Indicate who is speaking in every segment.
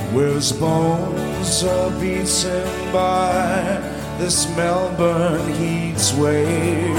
Speaker 1: where his bones are beaten by this Melbourne heat's wave.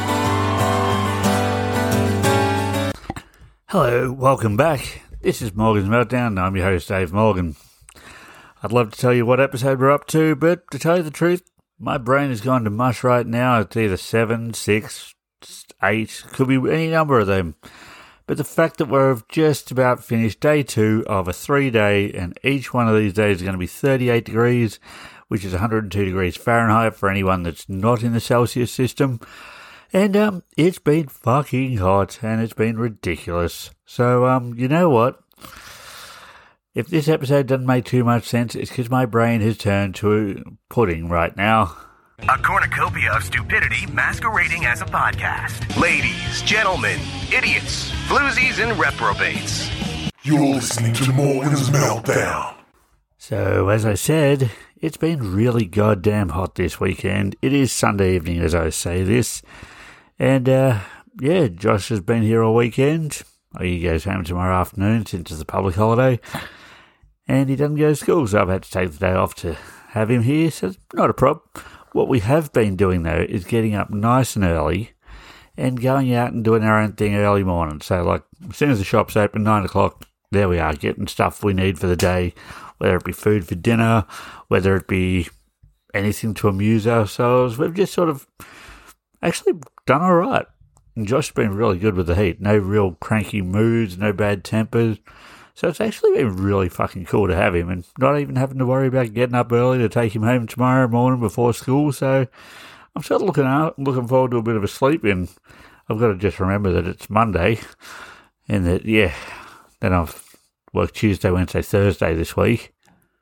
Speaker 2: Hello, welcome back. This is Morgan's Meltdown, and I'm your host, Dave Morgan. I'd love to tell you what episode we're up to, but to tell you the truth, my brain has gone to mush right now. It's either 7, 6, 8, could be any number of them. But the fact that we've just about finished day 2 of a 3-day, and each one of these days is going to be 38 degrees, which is 102 degrees Fahrenheit for anyone that's not in the Celsius system. And it's been fucking hot, and it's been ridiculous. So, you know what? If this episode doesn't make too much sense, it's because my brain has turned to pudding right now.
Speaker 3: A cornucopia of stupidity masquerading as a podcast. Ladies, gentlemen, idiots, floozies, and reprobates.
Speaker 4: You're listening to Morgan's Meltdown.
Speaker 2: So, as I said, it's been really goddamn hot this weekend. It is Sunday evening as I say this. And, yeah, Josh has been here all weekend. He goes home tomorrow afternoon since it's a public holiday. And he doesn't go to school, so I've had to take the day off to have him here, so it's not a problem. What we have been doing, though, is getting up nice and early and going out and doing our own thing early morning. So, like, as soon as the shop's open, 9 o'clock, there we are, getting stuff we need for the day, whether it be food for dinner, whether it be anything to amuse ourselves. We've just sort of actually done all right. And Josh's been really good with the heat. No real cranky moods, no bad tempers. So it's actually been really fucking cool to have him and not even having to worry about getting up early to take him home tomorrow morning before school. So I'm sort of looking forward to a bit of a sleep in. I've got to just remember that it's Monday and that, yeah, then I've worked Tuesday, Wednesday, Thursday this week.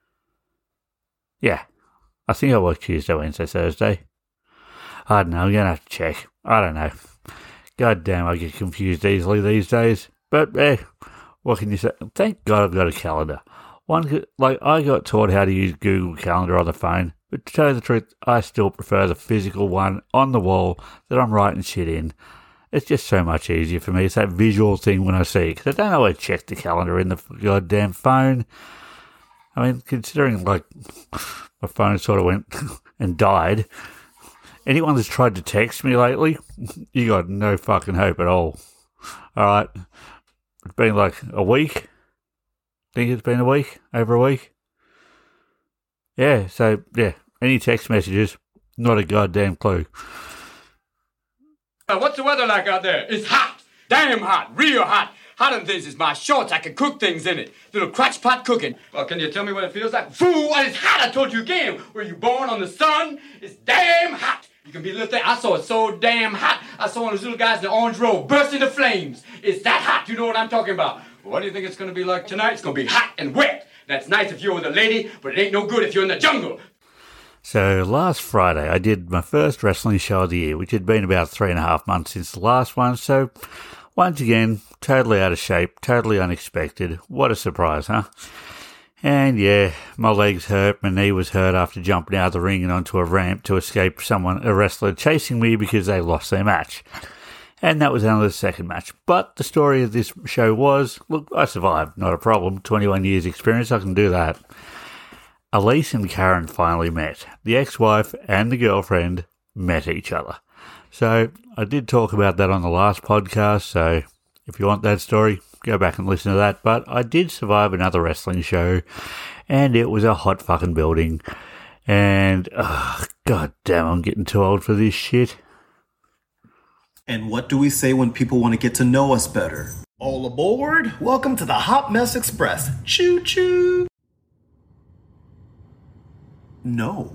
Speaker 2: Yeah, I think I worked Tuesday, Wednesday, Thursday. I don't know, I'm going to have to check. I don't know. God damn, I get confused easily these days. But, what can you say? Thank God I've got a calendar. I got taught how to use Google Calendar on the phone, but to tell you the truth, I still prefer the physical one on the wall that I'm writing shit in. It's just so much easier for me. It's that visual thing when I see it, because I don't always check the calendar in the goddamn phone. I mean, considering, like, my phone sort of went and died. Anyone that's tried to text me lately, you got no fucking hope at all. Alright. It's been like a week. Think it's been a week? Over a week? Yeah, so, yeah. Any text messages, not a goddamn clue.
Speaker 5: What's the weather like out there? It's hot. Damn hot. Real hot. Hot in this is my shorts. I can cook things in it. Little crotch pot cooking. Well, can you tell me what it feels like? Fool, it's hot. I told you again. Were you born on the sun? It's damn hot. You can be a little thing. I saw it so damn hot. I saw one of those little guys in the orange robe burst into flames. It's that hot. You know what I'm talking about. Well, what do you think it's going to be like tonight? It's going to be hot and wet. That's nice if you're with a lady, but it ain't no good if you're in the jungle.
Speaker 2: So last Friday, I did my first wrestling show of the year, which had been about 3.5 months since the last one. So once again, totally out of shape, totally unexpected. What a surprise, huh? And yeah, my legs hurt, my knee was hurt after jumping out of the ring and onto a ramp to escape a wrestler chasing me because they lost their match. And that was only the second match. But the story of this show was, look, I survived, not a problem. 21 years experience, I can do that. Elise and Karen finally met. The ex-wife and the girlfriend met each other. So I did talk about that on the last podcast, so if you want that story, go back and listen to that. But I did survive another wrestling show, and it was a hot fucking building. And, god damn, I'm getting too old for this shit.
Speaker 6: And what do we say when people want to get to know us better? All aboard! Welcome to the Hot Mess Express. Choo-choo! No.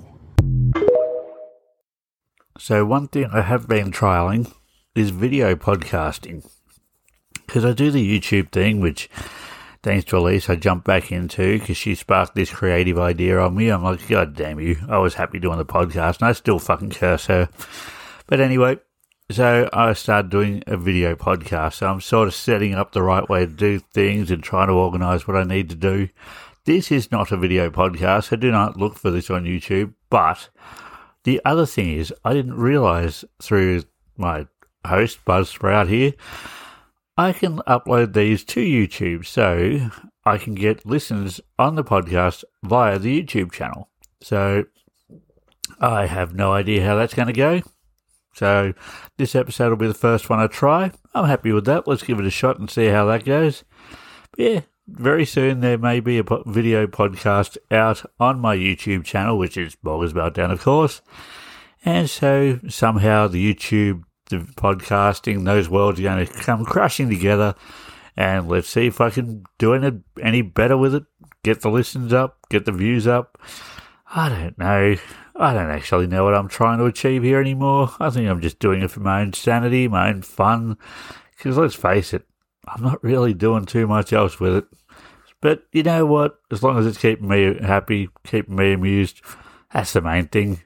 Speaker 2: So one thing I have been trialling is video podcasting. Because I do the YouTube thing, which, thanks to Elise, I jumped back into because she sparked this creative idea on me. I'm like, God damn you. I was happy doing the podcast, and I still fucking curse her. But anyway, so I started doing a video podcast. So I'm sort of setting up the right way to do things and trying to organise what I need to do. This is not a video podcast, so do not look for this on YouTube. But the other thing is, I didn't realise through my host, Buzzsprout here, I can upload these to YouTube. So I can get listeners on the podcast via the YouTube channel. So I have no idea how that's going to go. So this episode will be the first one I try. I'm happy with that. Let's give it a shot and see how that goes. But yeah, very soon there may be a video podcast out on my YouTube channel, which is Boggers Meltdown, of course. And so somehow the YouTube, the podcasting, those worlds are going to come crashing together. And let's see if I can do any better with it. Get the listens up, get the views up. I don't know. I don't actually know what I'm trying to achieve here anymore. I think I'm just doing it for my own sanity, my own fun. Because let's face it, I'm not really doing too much else with it. But you know what? As long as it's keeping me happy, keeping me amused, that's the main thing.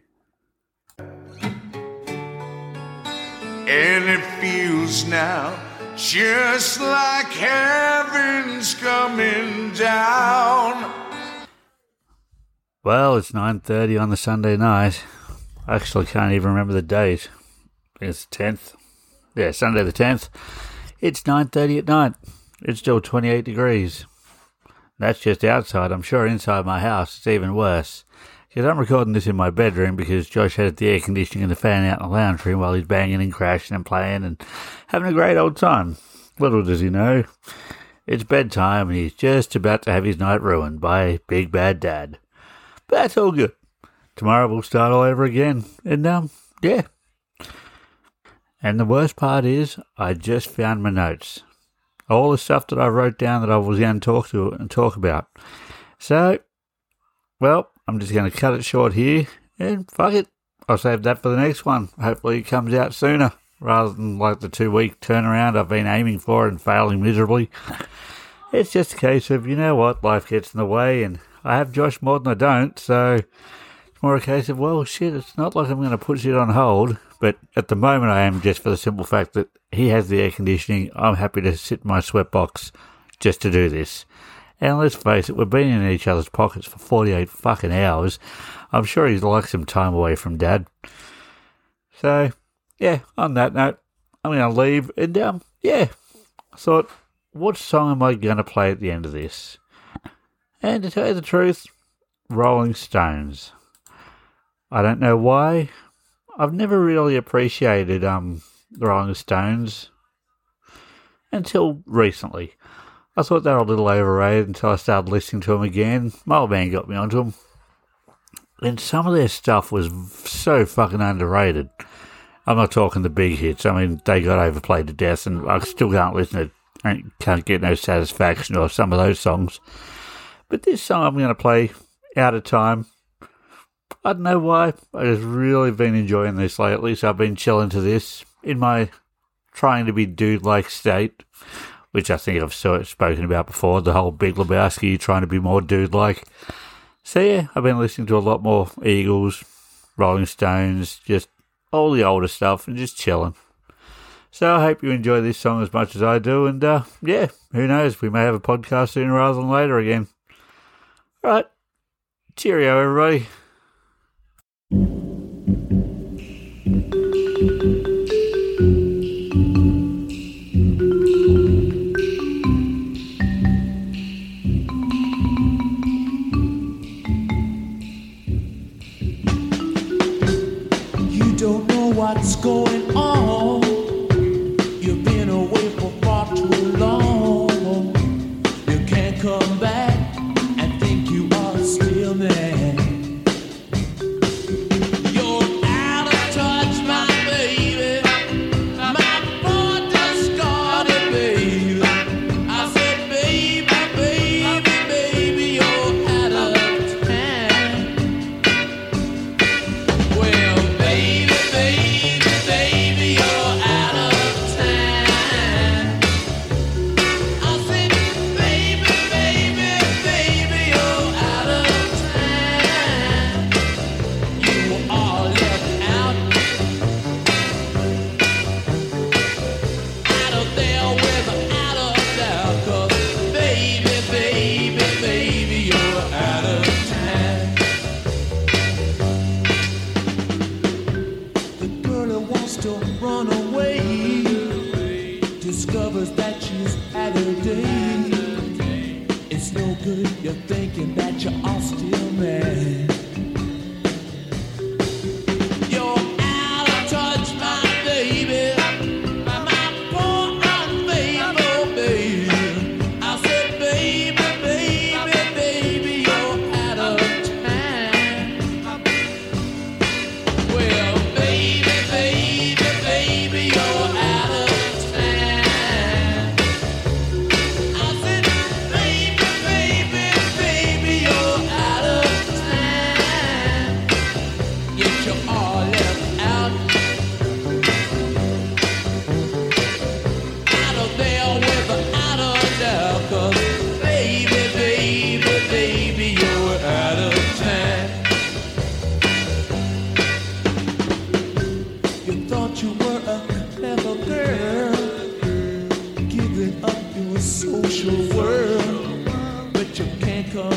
Speaker 1: And it feels now just like heaven's coming down.
Speaker 2: Well, it's 9:30 on the Sunday night. I actually can't even remember the date. I think it's the 10th. Yeah, Sunday the 10th. It's 9:30 at night. It's still 28 degrees. That's just outside. I'm sure inside my house it's even worse. Because I'm recording this in my bedroom because Josh has the air conditioning and the fan out in the lounge room while he's banging and crashing and playing and having a great old time. Little does he know, it's bedtime and he's just about to have his night ruined by Big Bad Dad. But that's all good. Tomorrow we'll start all over again. And, yeah. And the worst part is, I just found my notes. All the stuff that I wrote down that I was going to talk about. So, well, I'm just going to cut it short here. And fuck it. I'll save that for the next one. Hopefully it comes out sooner, rather than like the 2-week turnaround I've been aiming for and failing miserably. It's just a case of, you know what, life gets in the way and I have Josh more than I don't, so it's more a case of, well, shit, it's not like I'm going to put shit on hold, but at the moment I am, just for the simple fact that he has the air conditioning. I'm happy to sit in my sweatbox just to do this. And let's face it, we've been in each other's pockets for 48 fucking hours. I'm sure he'd like some time away from Dad. So, yeah, on that note, I'm going to leave, and, yeah, I thought, what song am I going to play at the end of this? And to tell you the truth, Rolling Stones. I don't know why. I've never really appreciated the Rolling Stones until recently. I thought they were a little overrated until I started listening to them again. My old man got me onto them. And some of their stuff was so fucking underrated. I'm not talking the big hits. I mean, they got overplayed to death and I still can't listen to Can't Get No Satisfaction or some of those songs. But this song I'm going to play, Out of Time. I don't know why. I just really been enjoying this lately, so I've been chilling to this in my trying to be dude-like state, which I think I've spoken about before, the whole Big Lebowski, trying to be more dude-like. So yeah, I've been listening to a lot more Eagles, Rolling Stones, just all the older stuff, and just chilling. So I hope you enjoy this song as much as I do, and yeah, who knows, we may have a podcast sooner rather than later again. Right, cheerio everybody.
Speaker 1: You don't know what's going on. You've been away for far too long. You can't come back and think you are still there.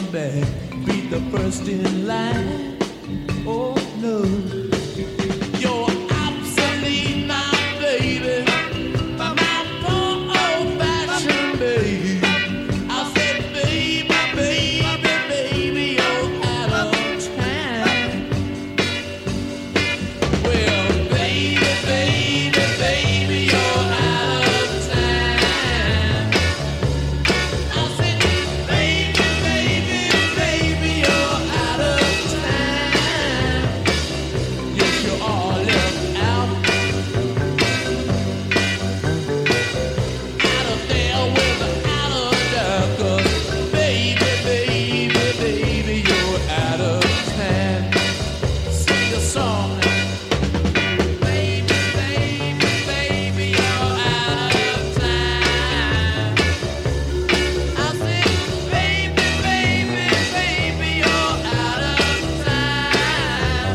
Speaker 1: come back, be the first in line. Oh no, you're obsolete, my baby, my poor old-fashioned baby. I said, baby, baby, baby, you're out of time. Well, baby, baby, baby, you're out of time. I said, baby, baby, baby, you're out of time. Yes, you are left out. Out of there without a doubt. 'Cause baby, baby, baby, you're out of time. Sing a song now. Baby, baby, baby, you're out of time. I said, baby, baby, baby, you're out of time.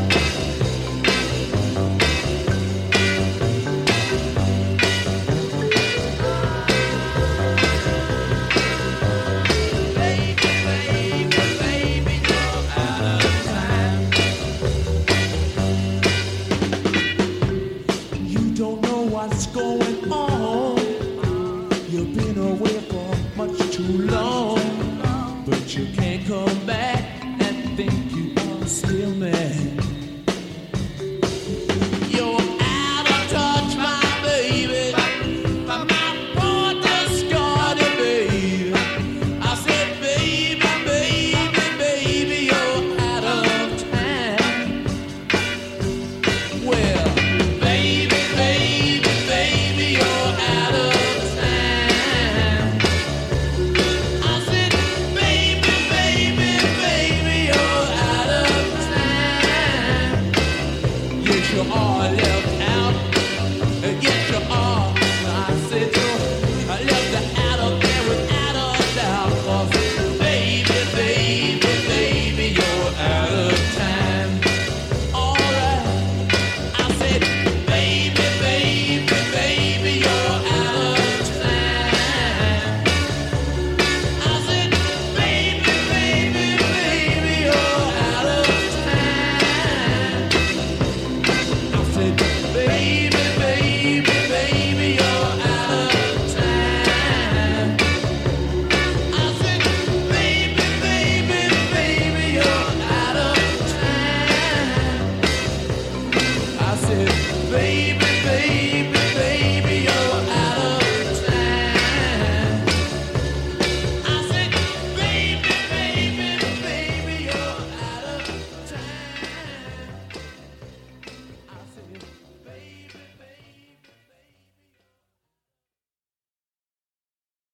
Speaker 1: Baby, baby, baby, you're out of time. You don't know what's going on. You've been away for much too long, but you can't come back and think you are still mad.